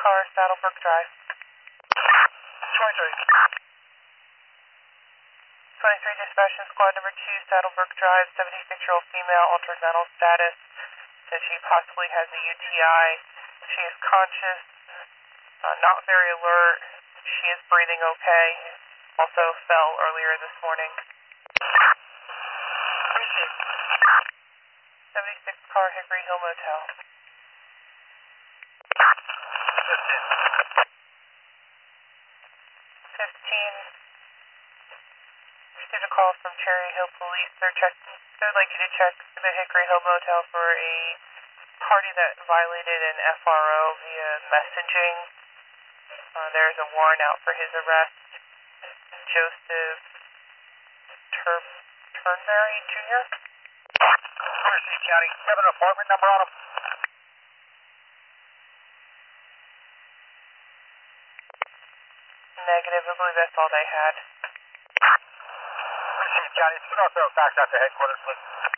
car, Saddlebrook Drive. 23. 23 Dispatch Squad number 2, Saddlebrook Drive, 76-year-old female, altered mental status. Says she possibly has a UTI. She is conscious, not very alert. She is breathing okay. Also fell earlier this morning. Received. 76 car, Hickory Hill Motel. 15. Received a call from Cherry Hill Police. They'd like you to check the Hickory Hill Motel for a party that violated an FRO via messaging. There's a warrant out for his arrest. Joseph Turnberry Jr. Received, County. You have an apartment number on him? Negative, I believe that's all they had. Received, County. If you can also fax out to headquarters, please.